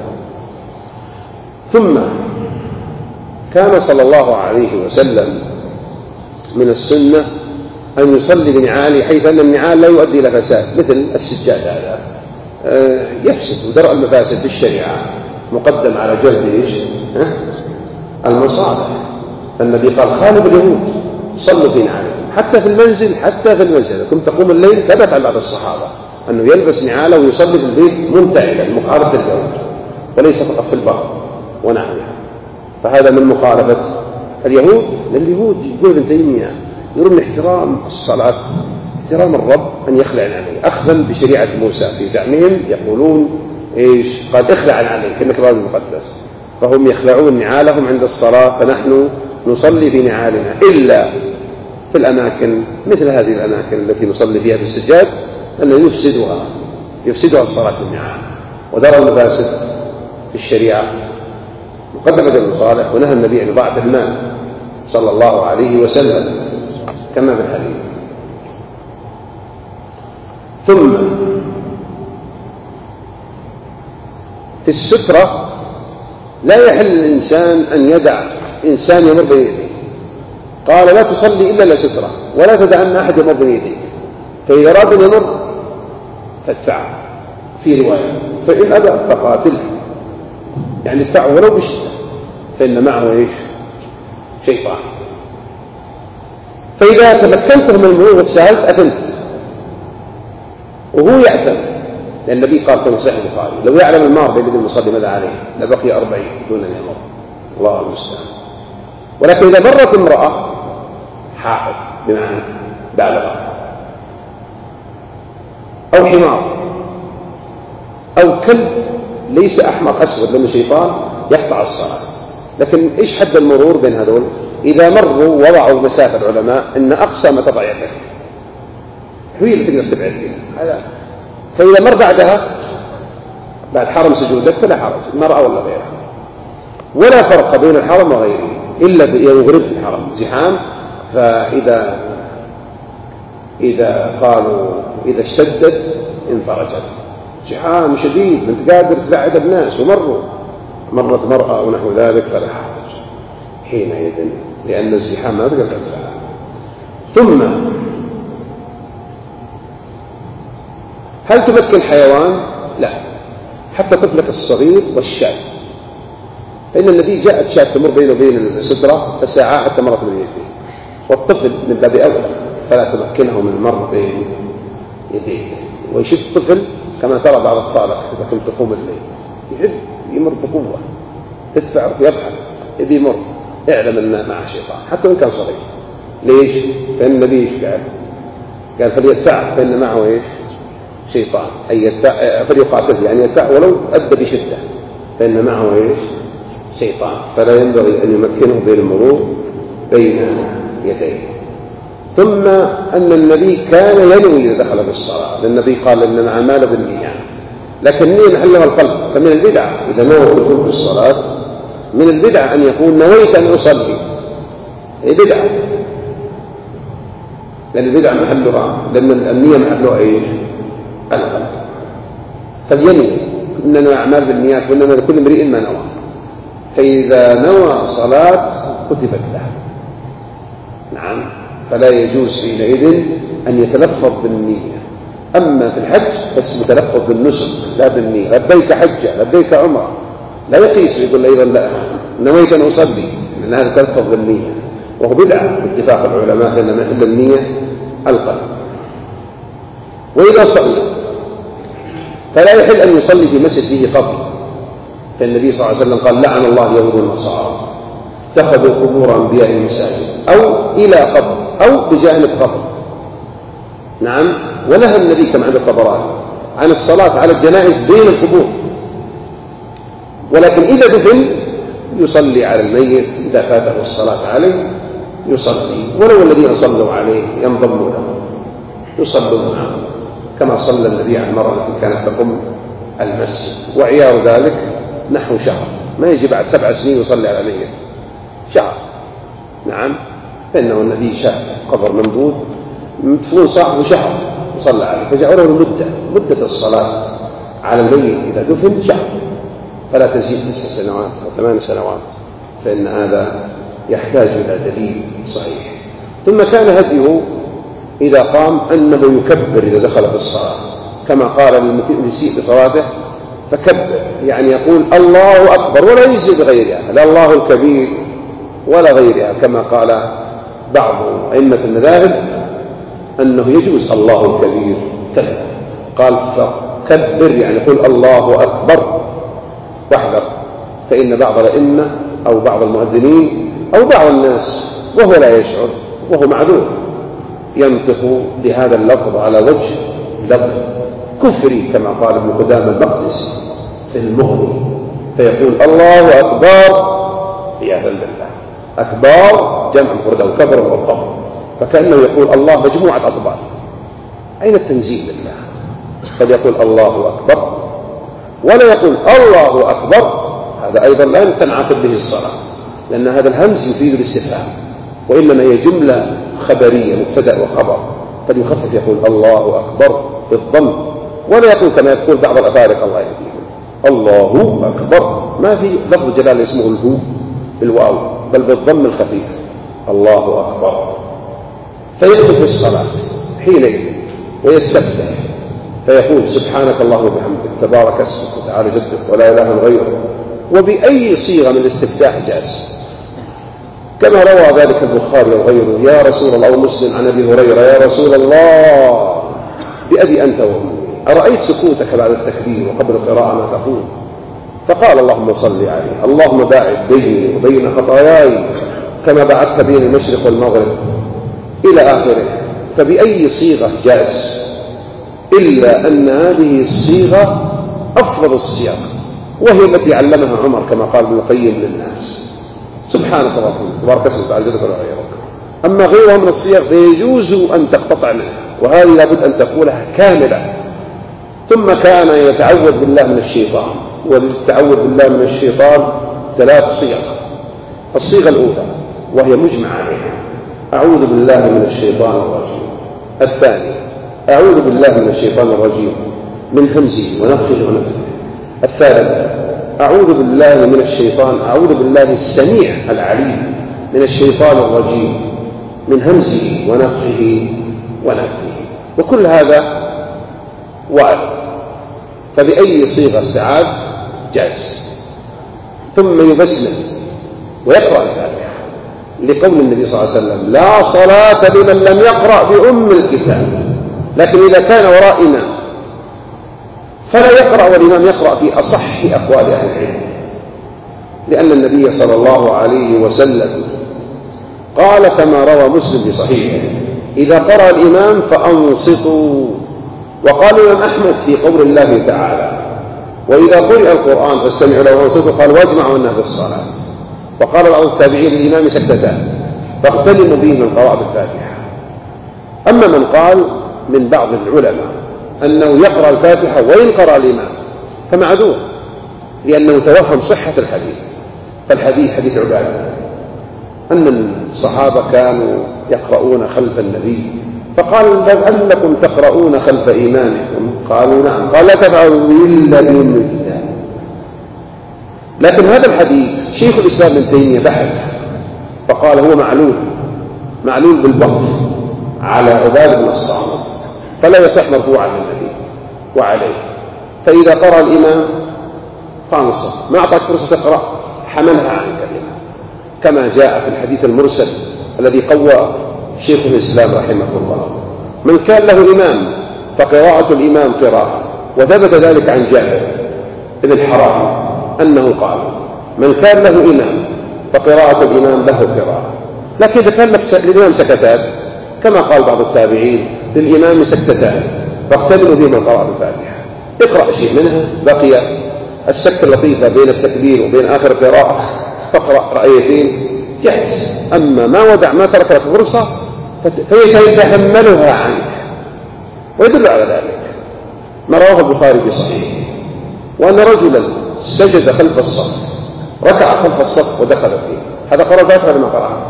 A: ثم كان صلى الله عليه وسلم من السنة أن يصلي بنعاله، حيث أن النعال لا يؤدي إلى فساد مثل السجاد هذا يفسد. ودرء المفاسد في الشريعة مقدم على جلب ايش؟ المصالح. فالنبي قال خالف اليهود صلوا في نعالهم حتى في المنزل. حتى في المنزل كنت تقوم الليل ثبت عن بعض الصحابة أنه يلبس نعاله ويصلي في البيت منتعلا مخالفة اليهود وليس فقط في البر ونحوها. فهذا من مخالفة اليهود يقول ابن تيمية يرون احترام الصلاة احترام الرب أن يخلع عليه أخذا بشريعة موسى. في زعمهم يقولون إيش؟ قال اخلع عليك إنك رجل مقدس، فهم يخلعون نعالهم عند الصلاة، فنحن نصلي في نعالنا إلا في الأماكن مثل هذه الأماكن التي نصلي فيها بالسجاد أنه يفسدها الصلاة بالنعال. ودار المفاسد في الشريعة مقدمة للمصالح، ونهى النبي عن إضاعة المال صلى الله عليه وسلم كما في الحديث. ثم في السترة لا يحل للإنسان أن يدع إنسان يمر بين يديه، قال لا تصلي إلا لسترة، ولا تدع أن أحد يمر بين يديك، فإذا أراد أن يمر فادفعه في رواية، فإن أبى فقاتله، يعني ادفعه ولو بشدة، فإن معه إيش؟ شيطان. فإذا تمكنته من المرور وتساهلت أثمت، وهو يعتم، لأن النبي قال في صحيح البخاري لو يعلم المار بين يدي المصلي ماذا عليه لبقي 40 دون أن يمر، الله المستعان. ولكن إذا مرت امرأة حائض بمعنى بالغة أو حمار أو كلب ليس أحمر أسود لأنه شيطان يقطع الصلاة. لكن إيش حد المرور بين هذول؟ إذا مروا وضعوا مسافة العلماء إن أقصى ما تضع يدك هي اللي تقدر تبعد فيها هذا. فإذا مر بعدها بعد حرم سجودك فلا حرج، المرأة ولا غيرها، ولا فرق بين الحرم وغيره إلا يغرب في الحرم زحام. فإذا قالوا إذا اشتدت انفرجت، زحام شديد انت قادر تبعد الناس مرت مرأة ونحو ذلك فلا حرج حينئذ، لأن الزحام ما تقدر تدفعها. ثم هل تمكن حيوان؟ لا، حتى طفلك الصغير والشاة، فإن النبي جاءت شاة تمر بينه وبين السترة فساعة حتى مرت من يديه، والطفل من باب أولى فلا تمكنه من المر بين يديه. ويشد الطفل كما ترى بعض أطفالك إذا كنت تقوم الليل يحب يمر بقوة، تدفعه يضحك يبي يمر، اعلم أن معه شيطان حتى وإن كان صغير. ليش؟ فإن النبي إيش قال فليدفعه فإن معه إيش؟ شيطان، أي يدفع فليقاتله، يعني يدفع ولو أدى بشدة فإن معه إيش؟ شيطان، فلا ينبغي أن يمكنه بين المرور بين يديه. ثم أن النبي كان ينوي إذا دخل في الصلاة، لأن النبي قال إن الأعمال بالنيات، لكن النية محلها القلب. فمن البدعة إذا نوى الدخول في الصلاة من البدعة أن يقول نويت أن أصلي، هي بدعة، لأن البدعة محلها، لأن النية محلها إيش؟ القلب. فلينوي إننا أعمال بالنيات وإننا لكل امرئ ما نوى، فإذا نوى صلاة كتبت له. نعم، فلا يجوز حينئذ أن يتلفظ بالنية. أما في الحج بس متلفظ بالنسك لا بالنية، لبيك حجة لبيك عمرة، لا يقيس يقول أيضا لا نويت أن أصلي، لأن هذا تلفظ بالنية وهو بدعة باتفاق العلماء، لأن محل النية القلب. وإذا صلى فلا يحل أن يصلي في مسجد فيه قبر، فالنبي صلى الله عليه وسلم قال لعن الله يهود والنصارى اتخذوا قبور أنبياء مساجد أو إلى قبر أو بجانب قبر. نعم، ونهى النبي كما عند الطبراني عن الصلاة على الجنائز بين القبور، ولكن إذا دفن يصلي على الميت، إذا فاته الصلاة عليه يصلي، ولو الذين صلوا عليه ينضموا له يصلون معه كما صلى النبي على المرأة التي كانت تقم المسجد. وعيار ذلك نحو شهر، ما يجي بعد 7 سنين يصلي على ميت، شهر. نعم، فإنه النبي شاف قبر ممدود مدفون صاحبه شهر يصلى عليه، فجعله مدة الصلاة على الميت إذا دفن شهر، فلا تزيد 9 سنوات أو 8 سنوات، فإن هذا يحتاج إلى دليل صحيح. ثم كان هديه إذا قام أنه يكبر إذا دخل في الصلاة، كما قال للمسيء بصلاته فكبر، يعني يقول الله أكبر ولا يزيد غيرها، لا الله الكبير ولا غيرها، كما قال بعض أئمة المذاهب أنه يجوز الله الكبير كذا، قال فكبر يعني يقول الله أكبر واحذر، فإن بعض الأئمة أو بعض المؤذنين أو بعض الناس وهو لا يشعر وهو معذور ينطق بهذا اللفظ على وجه لفظ كفري كما قال ابن قدامة المقدسي في المغني، فيقول الله أكبر عياذا بالله. أكبر جمع مفرد أو كبر والضم، فكأنه يقول الله مجموعة أطباق. أين التنزيه لله؟ قد يقول الله أكبر ولا يقول الله أكبر، هذا أيضا لا تنعقد به الصلاة، لأن هذا الهمز يفيد الاستفهام، وإنما هي جملة خبرية مبتدأ وخبر، فليخفف يقول الله أكبر بالضم، ولا يقول كما يقول بعض الأفارقة الله يهديهم الله أكبر، ما في لفظ جلال اسمه الهو بالواو بل بالضم الخفيف الله أكبر. فيدخل في الصلاة حينئذ ويستفتح فيقول سبحانك اللهم وبحمدك تبارك اسمك وتعالى جدك ولا إله غيرك، وبأي صيغة من الاستفتاح جاز، كما روى ذلك البخاري وغيره يا رسول الله ومسلم عن أبي هريرة يا رسول الله بأبي أنت وأمي أرأيت سكوتك بعد التكبير وقبل القراءة ما تقول؟ فقال اللهم صل عليه اللهم باعد بيني وبين خطاياي كما بعدت بين المشرق والمغرب إلى آخره. فبأي صيغة جاز، إلا أن هذه الصيغة أفضل الصيغ، وهي التي علمها عمر كما قال ابن القيم للناس سبحانك اللهم تبارك اسمك وتعالى جدك ولا غيرك. أما غيرها من الصيغ فيجوز أن تقتطع منها، وهذه لابد أن تقولها كاملة. ثم كان يتعوذ بالله من الشيطان، والتعوذ بالله من الشيطان 3 صيغ. الصيغة الأولى وهي مجمع عليها أعوذ بالله من الشيطان الرجيم. الثاني أعوذ بالله من الشيطان الرجيم من همزه ونفخه ونفخه. الثالث أعوذ بالله من الشيطان، أعوذ بالله السميع العليم من الشيطان الرجيم من همزه ونفخه ونفخه. وكل هذا وارد، فبأي صيغة استعاذ جاز. ثم يبسم ويقرأ الفاتحة، لقول النبي صلى الله عليه وسلم لا صلاة لمن لم يقرأ بأم الكتاب. لكن إذا كان وراء إمام فلا يقرأ والإمام يقرأ في أصح أقوال أهل العلم، لأن النبي صلى الله عليه وسلم قال كما روى مسلم في صحيحه إذا قرأ الإمام فأنصتوا. وقال الإمام أحمد في قول الله تعالى وإذا قرئ القرآن فاستمعوا له وانصتوا قال واجمعوا أنها في الصلاة. وقال بعض التابعين للإمام سكتتان فاختلموا به من قراءة الفاتحة. أما من قال من بعض العلماء أنه يقرأ الفاتحة وإن قرأ الإمام فمعذور، لأنه توهم صحة الحديث. فالحديث حديث عبادة أن الصحابة كانوا يقرؤون خلف النبي، فقال لعلكم تقرؤون خلف إمامكم؟ قالوا نعم. قال لا تفعلوا إلا بأم الكتاب. لكن هذا الحديث شيخ الإسلام ابن تيمية بحث فقال هو معلول بالوقف على عبادة بن الصامت، فلا يصح مرفوعا للنبي وعليه. فإذا قرأ الإمام فانصت، ما أعطاك فرصة تقرأ حملها عنك الإمام، كما جاء في الحديث المرسل الذي قوى شيخ الإسلام رحمه الله من كان له إمام فقراءة الإمام قراءة. وثبت ذلك عن جابر بن الحرام أنه قال من كان له إمام فقراءة الإمام له قراءة. لكن إذا كان للإمام سكتات كما قال بعض التابعين للإمام سكتتان فاختبروا بهما قراءة الفاتحة، اقرأ شيء منها، بقي السكتة اللطيفة بين التكبير وبين آخر قراءة فاقرأ رأيتين جاهز. أما ما ترك لك فرصة فسيتحملها عنك. ويدل على ذلك ما رواه البخاري في صحيحه وأن رجلا سجد خلف الصف، ركع خلف الصف ودخل فيه. هذا قرأ الفاتحة ولا ما قرأ؟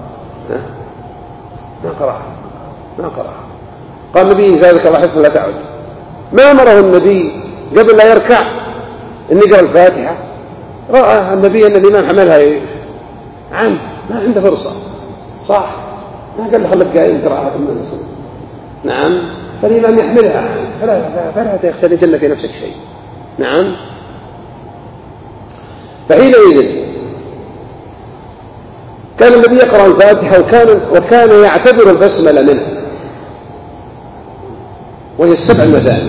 A: ما قرأ. قال النبي ذلك الله حسن لا تعود. ما أمره النبي قبل لا يركع أن يقرأ الفاتحة؟ رأى النبي أن الإمام حملها عنه، ما عنده فرصة صح، ما قال له خلك قائم قراءة من نعم، فالإمام يحملها عنه فلا تختلجن في نفسك شيء. نعم. فحينئذ كان النبي يقرأ الفاتحة وكان يعتبر البسملة منها، وهي السبع المثاني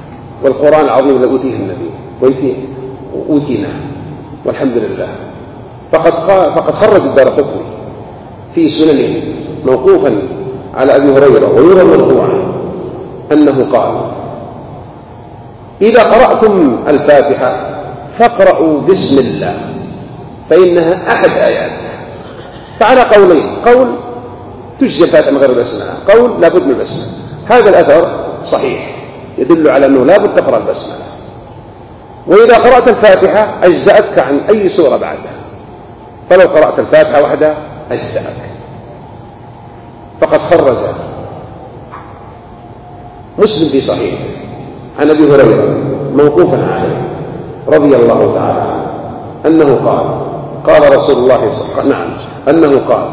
A: والقرآن العظيم الذي أوتيه النبي وأوتينا والحمد لله. فقد خرج الدارقطني في سننه موقوفا على أبي هريرة ويروى مرفوعا أنه قال: إذا قرأتم الفاتحة فاقرأوا بسم الله فإنها أحد آياتها. فعلى قولين: قول تجزي الفاتحة من غير البسملة، قول لا بد من البسملة. هذا الأثر صحيح يدل على أنه لا بد تقرأ البسملة، وإذا قرأت الفاتحة أجزأتك عن أي سورة بعدها، فلو قرأت الفاتحة وحدها أجزأك. فقد خرج مسلم في صحيح عن أبي هريرة موقوفا عليه رضي الله تعالى عنه أنه قال رسول الله صلى الله عليه وسلم أنه قال: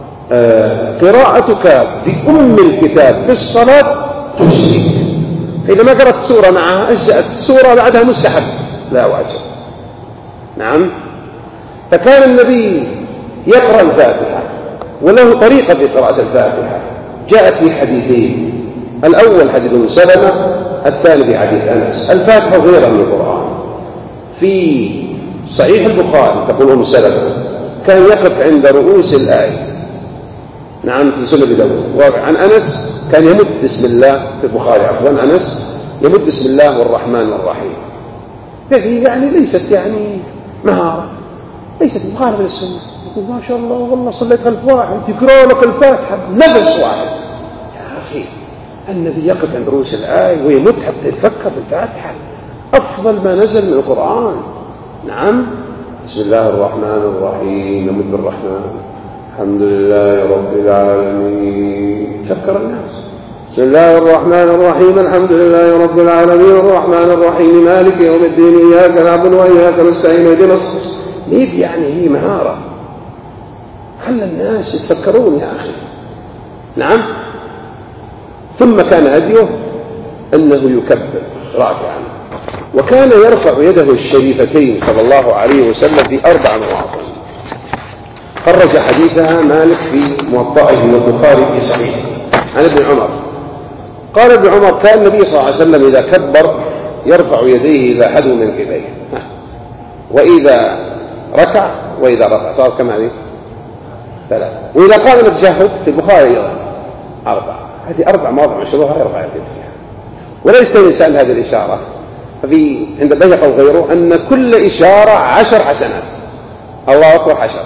A: قراءتك بأم الكتاب في الصلاة تجزيك. إذا ما قرأت سورة معها أجزأت، سورة بعدها مستحب لا واجب. نعم. فكان النبي يقرأ الفاتحة وله طريقة في قراءة الفاتحة جاءت في حديثين: الأول حديث سلمة، الثاني في حديث أنس. الفاتحة غير من القرآن. في صحيح البخاري تقول أم سلمة كان يقف عند رؤوس الآية. نعم في سنن أبي داود. وعن أنس كان يمد بسم الله في البخاري عفوا أنس يمد بسم الله والرحمن والرحيم. هذه يعني ليست يعني مهارة، ليست مخالفة للسنة. يقول ما شاء الله والله صليت خلف واحد يقرأ لك الفاتحة نفس واحد. يا أخي الذي يقف عند رؤوس الآية ويمد حتى يتفكر في الفاتحة أفضل ما نزل من القرآن. نعم. بسم الله الرحمن الرحيم، نمد بالرحمن، الحمد لله رب العالمين. فكر الناس. بسم الله الرحمن الرحيم، الحمد لله رب العالمين، الرحمن الرحيم، مالك يوم الدين، إياك نعبد وإياك نستعين، اهدنا الصراط. يعني هي مهارة، خلى الناس يتفكرون يا أخي. نعم. ثم كان هديه أنه يكبر راكعا، وكان يرفع يده الشريفتين صلى الله عليه وسلم في 4 مواطن. خرج حديثها مالك في موطئه والبخاري في صحيحه عن ابن عمر قال ابن عمر: كان النبي صلى الله عليه وسلم إذا كبر يرفع يديه إلى حدو من كبيه، وإذا ركع وإذا رفع، صار كم هذه؟ 3. وإذا قال التشهد في البخاري أيضا 4. هذه 4 مواضع مشروعها يرفع يديه فيها. وليس الإنسان هذه الإشارة ففي عند البيهقي وغيره أن كل إشارة 10 حسنات. الله أكبر 10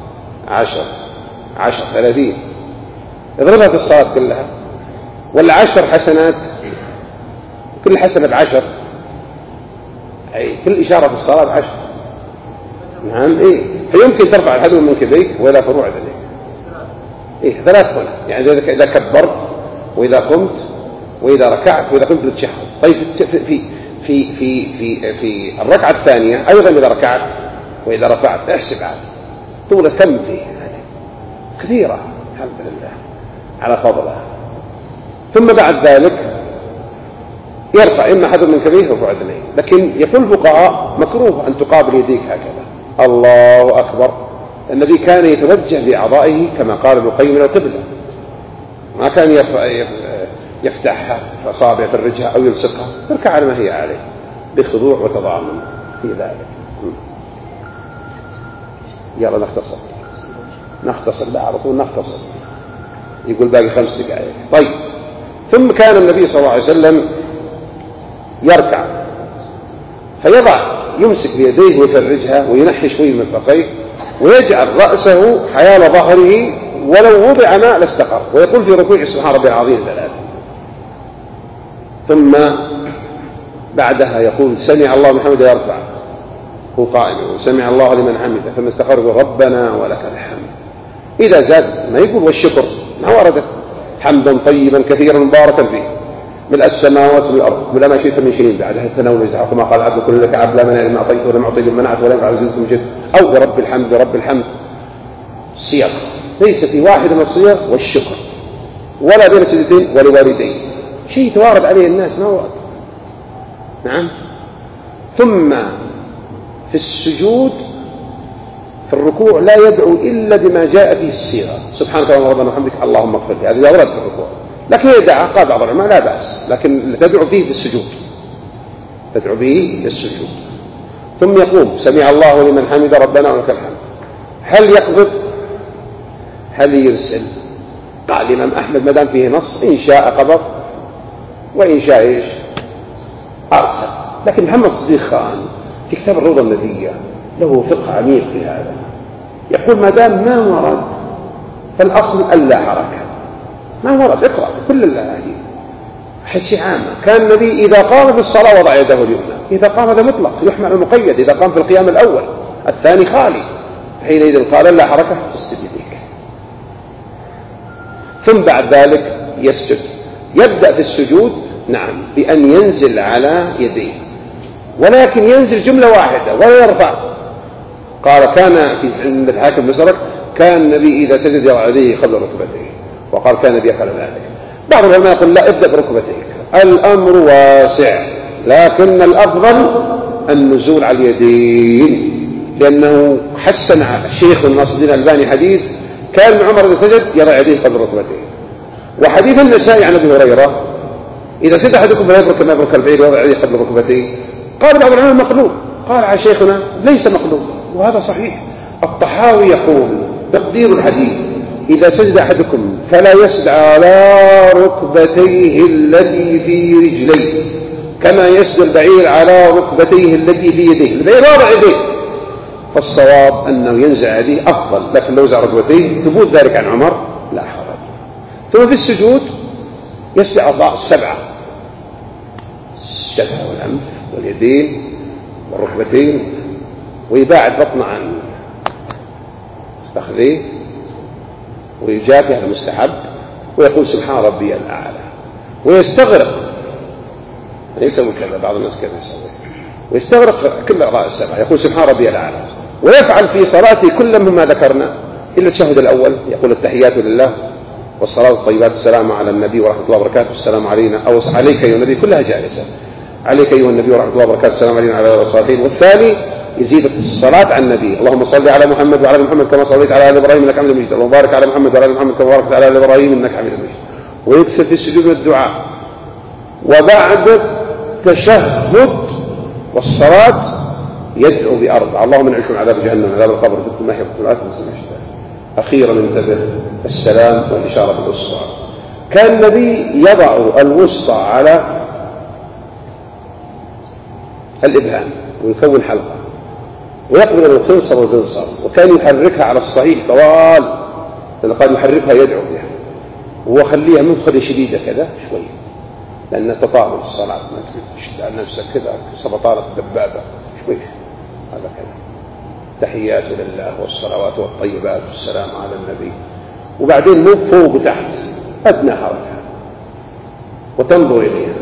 A: 30 اضربها في الصلاة كلها، وال10 حسنات كل حسنة 10، أي كل إشارة في الصلاة 10. نعم. فيمكن ترفع الحدو من كبيك وإلى فروع ذلك 3 هنا. يعني إذا كبرت وإذا قمت وإذا ركعت وإذا قمت للتشهد. طيب في الركعة الثانية أيضا إذا ركعت وإذا رفعت احسب عاد طولة كم فيه كثيرة الحمد لله على فضلها. ثم بعد ذلك يرفع إما حدو من كبيه ورفع ذنيه. لكن يقول الفقهاء مكروه أن تقابل يديك هكذا الله أكبر. النبي كان يتوجه بأعضائه كما قال ابن القيم إلى القبلة، ما كان يفتحها فأصابع في الرجل أو يلصقها، تركع على ما هي عليه بخضوع وتضامن في ذلك. يلا نختصر لا على طول نختصر. يقول باقي 5 دقائق. طيب. ثم كان النبي صلى الله عليه وسلم يركع يمسك بيديه ويفرجها وينحي شوي من مرفقيه ويجعل رأسه حيال ظهره ولو وضع ماء لاستقر، ويقول في ركوعه سبحان ربي العظيم 3. ثم بعدها يقول سمع الله لمن حمده يرفع هو قائم، وسمع الله لمن حمده، ثم استقر ربنا ولك الحمد. إذا زاد ما يقول والشكر، ما وردت حمدا طيبا كثيرا مباركا فيه ملء السماوات والأرض ولا ما شئت من شيء بعدها الثناء والإزعاق كما قال عبد كل لك عبد لا منع لما أعطيت ولا معطي لما منعت ولا ينفع الجزء من جد، أو برب الحمد رب الحمد. صيغ ليس في واحد من الصيغ والشكر ولا بين سجدتين ولوالدين، شيء توارد عليه الناس ما ورد. نعم. ثم في السجود في الركوع لا يدعو إلا بما جاء فيه الصيغة سبحانك اللهم ربنا وبحمدك اللهم اغفر لي، هذا لا ورد في الركوع، لكن يدعى قال بعض العلماء لا بأس، لكن تدعو فيه في السجود، تدعو به في السجود. ثم يقوم سمع الله لمن حمد ربنا ولك الحمد، هل يقبض هل يرسل؟ قال الإمام أحمد ما دام فيه نص إن شاء قبض وإن شاء إيش أرسل. لكن محمد صديق خان في كتاب الروضة النبية له فقه عميق في هذا، يقول ما دام ما ورد فالأصل ألا حركة، ما ورد اقرأ كل الأحاديث شيء عامة. كان النبي إذا قام بالصلاة وضع يده اليمنى، إذا قام هذا مطلق يحمل المقيد، إذا قام في القيام الأول الثاني خالي، حينئذ قال لا حركة تسجد يديك. ثم بعد ذلك يسجد، يبدأ في السجود نعم بأن ينزل على يديه، ولكن ينزل جملة واحدة ولا يرفع. قال كان في عند الحاكم بسرك كان النبي إذا سجد يضع يديه قبل ركبتيه، وقال كان النبي يفعل ذلك. بعض العلماء يقول لا ابدأ بركبتيك، الأمر واسع، لكن الأفضل النزول على اليدين، لأنه حسن شيخ ناصر الدين الألباني حديث كان عمر إذا سجد يضع يديه قبل ركبتيه. وحديث النسائي عن أبي هريرة إذا سجد أحدكم فلا يبرك كما يبرك البعير ويضع يديه قبل ركبتيه، قال بعض العلماء مقلوب، قال على شيخنا ليس مقلوب، وهذا صحيح. الطحاوي يقول تقدير الحديث إذا سجد أحدكم فلا يسجد على ركبتيه التي في رجليه كما يسجد البعير على ركبتيه التي في يديه، البعير وضع يديه، فالصواب أنه ينزع يديه أفضل، لكن لو زع ركبتيه ثبوت ذلك عن عمر لا حرج. ثم في السجود يسجد أعضاء السبعة، الجبهة والأنف واليدين والركبتين، ويباعد بطنه عن فخذيه ويجافي، هذا مستحب، ويقول سبحان ربي الأعلى، ويستغرق، يعني يسوي كذا، بعض الناس كذا يسوي، ويستغرق كل أعضاء السبعة، يقول سبحان ربي الأعلى. ويفعل في صلاته كل مما ذكرنا إلا التشهد الأول، يقول التحيات لله والصلاة الطيبات السلام على النبي ورحمة الله وبركاته، السلام علينا أو عليك أيها النبي، كلها جالسة، عليك أيها النبي ورحمة الله وبركاته السلام علينا على الصالحين. والثاني يزيد الصلاة على النبي، اللهم صل على محمد وعلى محمد كما صليت على آل إبراهيم إنك حميد مجيد، اللهم بارك على محمد وعلى آل محمد كما باركت على آل إبراهيم إنك حميد مجيد. ويكثر في السجود من الدعاء. وبعد التشهد والصلاة يدعو بأربع، اللهم انعش من عذاب جهنم عذاب القبر ذكر ما هي بطلعات السماء. أخيرا انتبه السلام والإشارة بالوسطى. كان النبي يضع الوسطى على الإبهام ويكون حلقة، ويقبل الخنصر والذنصر، وكان يحركها على الصحيح طوال، لأنه قال يحركها يدعو بها، وخليها مدخل شديدة كذا شوي، لأن تطاول الصلاة ما تشد على نفسك كذا سبطالة الدبابة شوي، هذا كذا. تحيات لله والصلوات والطيبات والسلام على النبي، وبعدين مو فوق وتحت، أدنى حركة وتنظر إليها.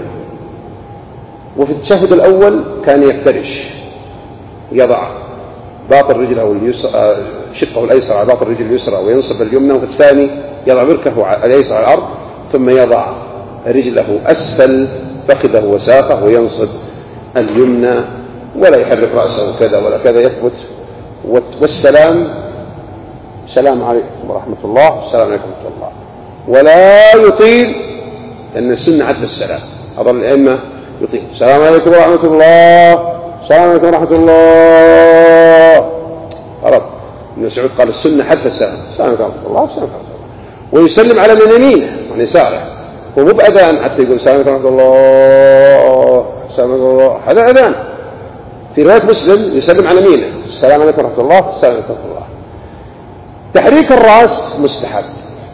A: وفي التشهد الأول كان يفترش، يضع باطن رجله اليسرى شقه الأيسر على باطن رجل اليسرى وينصب اليمنى، وفي الثاني يضع بركه الأيسر على الأرض، ثم يضع رجله أسفل فخذه وساقه وينصب اليمنى، ولا يحرك رأسه كذا ولا كذا، يثبت. والسلام السلام عليكم ورحمة الله، السلام عليكم ورحمة الله، ولا يطيل، لأن السنة عدل السلام، أظل الأئمة يطيل السلام عليكم ورحمة الله، السلام عليكم ورحمة الله، عرب ابن مسعود قال السنة حتى السلام، السلام عليكم ورحمة الله، السلام عليكم ورحمة الله، ويسلم على من يمينه وعن يساره، ومو بأذان حتى يقول السلام عليكم ورحمة الله، السلام عليكم ورحمة الله، هذا أذان. في رواية مسلم يسلم على يمينه السلام عليكم ورحمة الله، السلام عليكم ورحمة الله. تحريك الرأس مستحب.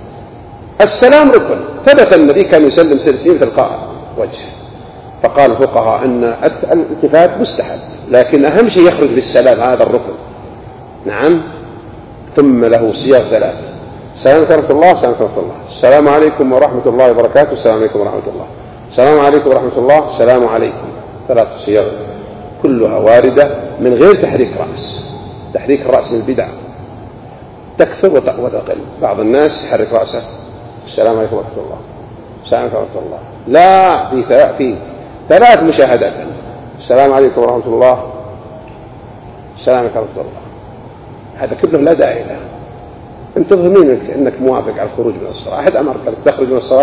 A: السلام ركن، ثبت النبي كان يسلم سلسلين تلقاء وجهه، فقال الفقهاء أن الالتفات مستحب، لكن أهم شيء يخرج بالسلام، هذا الركن. نعم. ثم له صيغ ثلاث: السلام عليكم ورحمة الله، السلام عليكم ورحمة الله، السلام عليكم ورحمة الله وبركاته، السلام عليكم ورحمة الله، السلام عليكم ورحمة الله، السلام عليكم. ثلاث صيغ كلها واردة من غير تحريك رأس. تحريك الرأس من البدع تكثر وتقل. بعض الناس يحرك رأسه السلام عليكم ورحمة الله، السلام عليكم ورحمة الله، لا، في ثلاث مشاهدات: السلام عليكم ورحمة الله، السلام عليكم ورحمة الله. هذا كله لا داعي له. انت تظنين انك موافق على الخروج من الصلاة، أحد أمرك تخرج من الصلاة،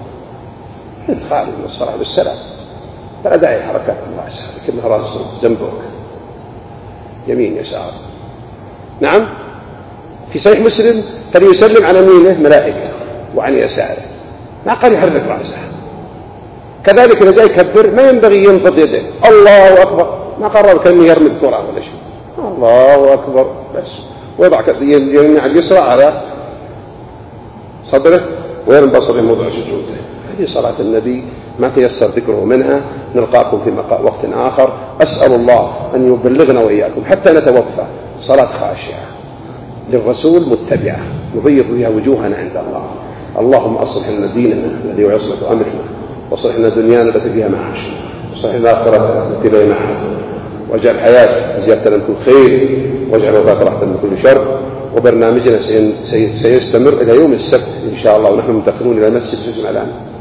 A: انت خارج من الصلاة بالسلام، فلا داعي حركات الرأس، كلها رأس جنبك يمين يسار. نعم. في صحيح مسلم فليسلم على يمينه ملائكة وعن يساره، ما قال يحرك رأسه. كذلك إذا جاء يكبر ما ينبغي ينفض يده الله أكبر، ما قرر كأنه يرمي القرآن ولا شيء، الله أكبر بس، ويضع يمين على اليسرى على صدره ويرمي بصره موضع سجوده. هذه صلاة النبي ما تيسر ذكره منها. نلقاكم في وقت آخر. أسأل الله أن يبلغنا وإياكم حتى نتوفى صلاة خاشعة للرسول متبعة نبيض بها وجوهنا عند الله. اللهم أصلح لنا ديننا الذي هو عصمة أمرنا، واصلح لنا دنيانا التي فيها معاشنا، واصلح لنا آخرتنا التي لا معاشنا، واجعل الحياة زيادة من كل خير، واجعل الوفاة راحة من كل شر. وبرنامجنا سيستمر إلى يوم السبت إن شاء الله، ونحن منتقلون إلى مسجد اسمه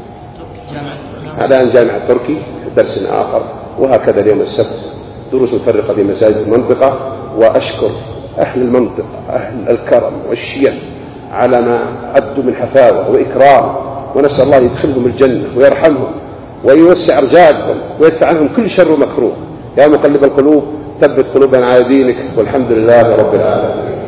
A: الآن جامعة تركي درس آخر، وهكذا اليوم السبت دروس مفرقة في مساجد المنطقة. وأشكر أهل المنطقة أهل الكرم والشيم على ما أدوا من حفاوة وإكرام، ونسأل الله يدخلهم الجنة ويرحمهم ويوسع أرزاقهم ويدفع عنهم كل شر ومكروه. يا مقلب القلوب ثبت قلوبنا على دينك، والحمد لله رب العالمين.